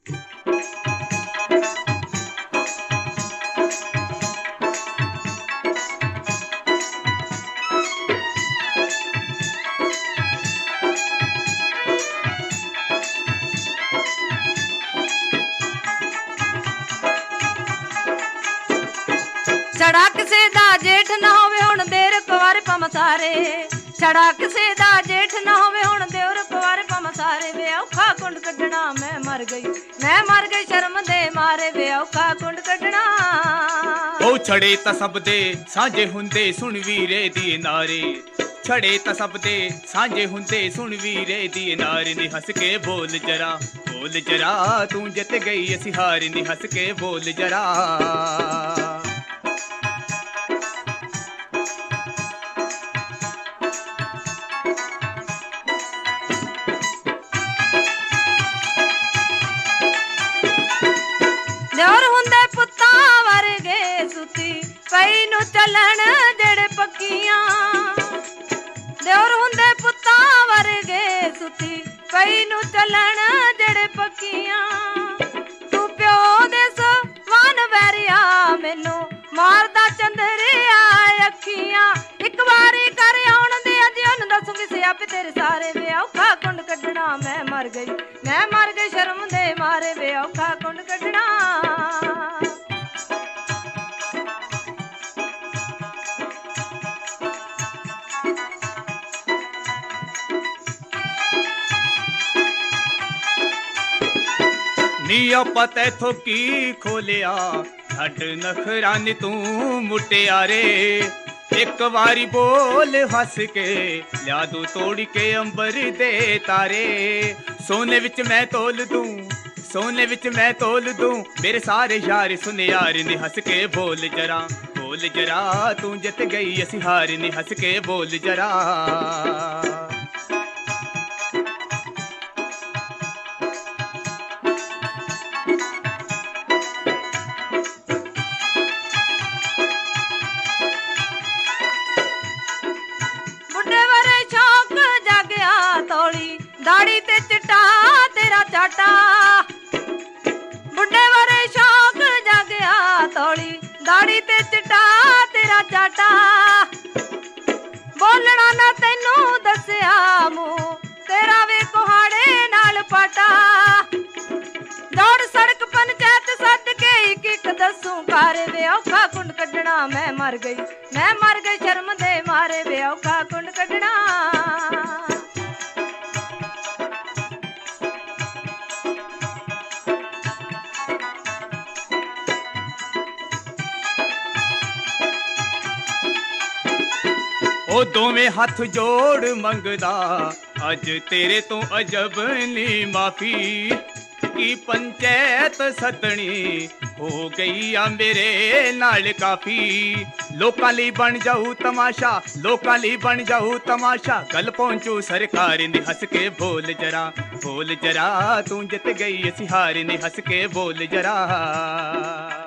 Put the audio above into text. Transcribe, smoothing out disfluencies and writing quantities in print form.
ਛੜਾ ਕਿਸੇ ਦਾ ਜੇਠ ਨਾ ਹੋਵੇ ਹੁਣ ਦੇਰ ਕੁਵਾਰ ਪਮ ਸਾਰੇ। ਛੜਾ ਕਿਸੇ ਦਾ ਜੇਠ ਨਾ ਹੋਵੇ ਹੁਣ ਦੇਰ ਕੁਵਾਰ ਪਮ ਸਾਰੇ। ਵੇ ਔਖਾ ਕੁੰਡ ਕੱਢਣਾ ਮੈਂ ਮਰ ਗਈ ਸ਼ਰਮ ਦੇ ਮਾਰੇ। ਵੇ ਔਖਾ ਕੁੰਡ ਕੱਢਣਾ। ਉਹ ਛੜੇ ਤਾਂ ਸਭ ਦੇ ਸਾਂਝੇ ਹੁੰਦੇ ਸੁਣ ਵੀਰੇ ਦੀ ਨਾਰੇ। ਛੜੇ ਤਾਂ ਸਭ ਦੇ ਸਾਂਝੇ ਹੁੰਦੇ ਸੁਣ ਵੀਰੇ ਦੀ ਨਾਰੇ ਨੀ। ਹੱਸ ਕੇ ਬੋਲ ਜਰਾ ਤੂੰ ਜਿੱਤ ਗਈ ਅਸੀਂ ਹਾਰ ਨੀ। ਹੱਸ ਕੇ ਬੋਲ ਜਰਾ। ਦਿਓਰ ਹੁੰਦੇ ਪੁੱਤਾਂ ਵਰਗੇ ਸੁੱਤੀ ਪਈ ਨੂੰ ਚੱਲਣ ਜਿਹੜੇ ਪੱਕੀਆਂ। ਦਿਓਰ ਹੁੰਦੇ ਪੁੱਤਾਂ ਵਰਗੇ ਸੁੱਤੀ ਪਈ ਨੂੰ ਚੱਲਣ ਜਿਹੜੇ ਪੱਕੀਆਂ। ਤੂੰ ਪਿਓ ਦੇ ਸਮਾਨ ਵੈਰਿਆ ਮੈਨੂੰ ਮਾਰਦਾ ਚੰਦਰਿਆ ਅੱਖੀਆਂ। ਇੱਕ ਵਾਰੀ ਕਰ ਆਉਣ ਦੇ ਅੱਜ ਉਹਨੂੰ ਦੱਸੂਗੀ ਸਿਆਪੇ ਤੇਰੇ ਸਾਰੇ। ਵੇ ਔਖਾ ਕੁੰਡ ਕੱਢਣਾ ਮੈਂ ਮਰ ਗਈ ਸ਼ਰਮ ਦੇ ਮਾਰੇ। ਵੇ ਔਖਾ ਕੁੰਡ ਕੱਢਣਾ। ਨੀ ਆਪਾਂ ਤੈਥੋਂ ਕੀ ਖੋਲਿਆ ਛੱਡ ਨਖਰਾਂ ਨੀ ਤੂੰ ਮੁਟਿਆਰੇ। ਇੱਕ ਵਾਰੀ ਬੋਲ ਹੱਸ ਕੇ ਲਿਆ ਦੂ ਤੋੜ ਕੇ ਅੰਬਰ ਦੇ ਤਾਰੇ। ਸੋਨੇ ਵਿੱਚ ਮੈਂ ਤੋਲ ਦੂੰ ਮੇਰੇ ਸਾਰੇ ਯਾਰ ਸੁਨਿਆਰ ਨੀ। ਹੱਸ ਕੇ ਬੋਲ ਜਰਾ ਤੂੰ ਜਿੱਤ ਗਈ ਅਸੀਂ ਹਾਰ ਨੀ। ਹੱਸ ਕੇ ਬੋਲ ਜਰਾ। ਦਾੜੀ ਤੇ ਚਿੱਟਾ ਤੇਰਾ ਚਾਟਾ। ਬੁੱਢੇ ਬਾਰੇ ਸ਼ੌਕ ਜਾਗਿਆ ਤੋਲੀ ਦਾੜੀ ਤੇ ਚਿੱਟਾ ਤੇਰਾ ਚਾਟਾ। ਬੋਲਣਾ ਨਾ ਤੈਨੂੰ ਦੱਸਿਆ ਮੂੰਹ ਤੇਰਾ ਵੇ ਕੁਹਾੜੇ ਨਾਲ ਪਾਟਾ। ਦੌੜ ਸੜਕ ਪੰਚਾਇਤ ਸੱਦ ਕੇ ਇੱਕ ਦੱਸੂ ਕਰ। ਵੇ ਔਖਾ ਕੁੰਡ ਕੱਢਣਾ ਮੈਂ ਮਰ ਗਈ ਸ਼ਰਮ ਦੇ ਮਾਰੇ। ਵੇ ਔਖਾ ਕੁੰਡ ਕੱਢਣਾ। ਉਹ ਦੋਵੇਂ ਹੱਥ ਜੋੜ ਮੰਗਦਾ ਅੱਜ ਤੇਰੇ ਤੋਂ ਅਜਬ ਨੀ ਮਾਫੀ। ਕੀ ਪੰਚਾਇਤ ਸੱਦਣੀ ਹੋ ਗਈ ਆ ਮੇਰੇ ਨਾਲ ਕਾਫੀ। ਲੋਕਾਂ ਲਈ ਬਣ ਜਾਊ ਤਮਾਸ਼ਾ ਗੱਲ ਪਹੁੰਚੂ ਸਰਕਾਰ ਨੇ। ਹੱਸ ਕੇ ਬੋਲ ਜਰਾ ਤੂੰ ਜਿੱਤ ਗਈ ਅਸੀਂ ਹਾਰ ਨੇ। ਹੱਸ ਕੇ ਬੋਲ ਜਰਾ।